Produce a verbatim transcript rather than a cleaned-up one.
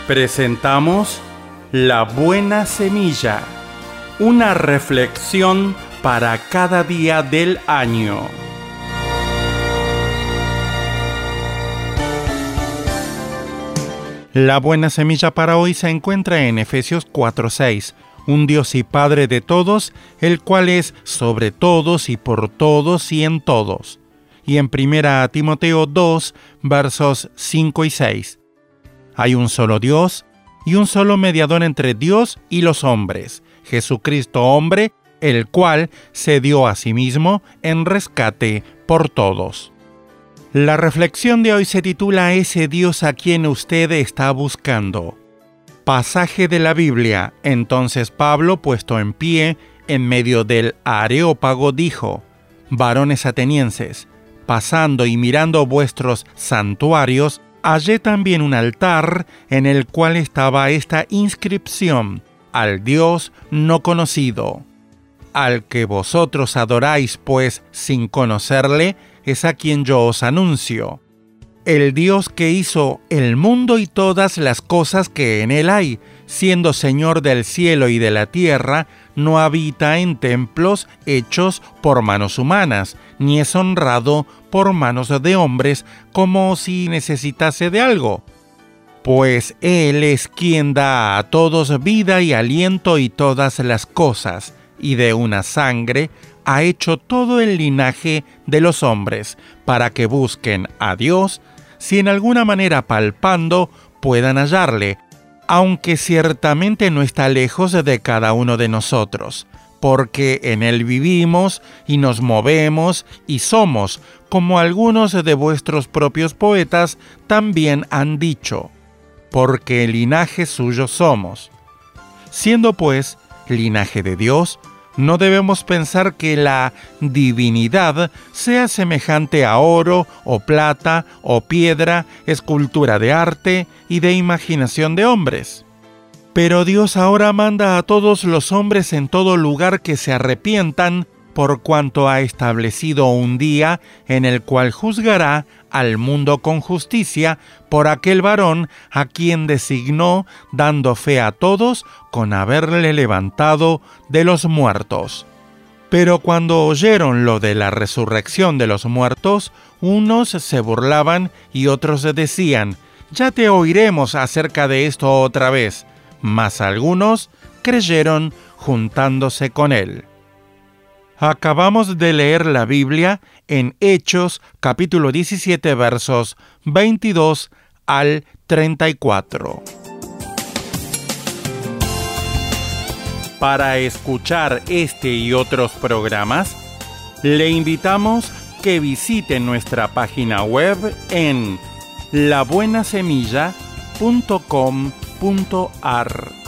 Presentamos La Buena Semilla, una reflexión para cada día del año. La buena semilla para hoy se encuentra en Efesios cuatro seis. Un Dios y Padre de todos, el cual es sobre todos y por todos y en todos. Y en primera Timoteo dos, versos cinco y seis. Hay un solo Dios y un solo mediador entre Dios y los hombres, Jesucristo hombre, el cual se dio a sí mismo en rescate por todos. La reflexión de hoy se titula Ese Dios a quien usted está buscando. Pasaje de la Biblia. Entonces Pablo, puesto en pie, en medio del Areópago, dijo: Varones atenienses, pasando y mirando vuestros santuarios, hallé también un altar en el cual estaba esta inscripción: al Dios no conocido. Al que vosotros adoráis, pues, sin conocerle, es a quien yo os anuncio. El Dios que hizo el mundo y todas las cosas que en él hay, siendo Señor del cielo y de la tierra, no habita en templos hechos por manos humanas, ni es honrado por manos de hombres como si necesitase de algo. Pues Él es quien da a todos vida y aliento y todas las cosas, y de una sangre ha hecho todo el linaje de los hombres, para que busquen a Dios, si en alguna manera palpando puedan hallarle, aunque ciertamente no está lejos de cada uno de nosotros, porque en Él vivimos y nos movemos y somos, como algunos de vuestros propios poetas también han dicho, porque linaje suyo somos. Siendo pues linaje de Dios, no debemos pensar que la divinidad sea semejante a oro o plata o piedra, escultura de arte y de imaginación de hombres. Pero Dios ahora manda a todos los hombres en todo lugar que se arrepientan, por cuanto ha establecido un día en el cual juzgará al mundo con justicia por aquel varón a quien designó, dando fe a todos con haberle levantado de los muertos. Pero cuando oyeron lo de la resurrección de los muertos, unos se burlaban y otros decían: ya te oiremos acerca de esto otra vez. Mas algunos creyeron juntándose con él. Acabamos de leer la Biblia en Hechos, capítulo diecisiete, versos veintidós al treinta y cuatro. Para escuchar este y otros programas, le invitamos que visite nuestra página web en la buena semilla punto com punto a r.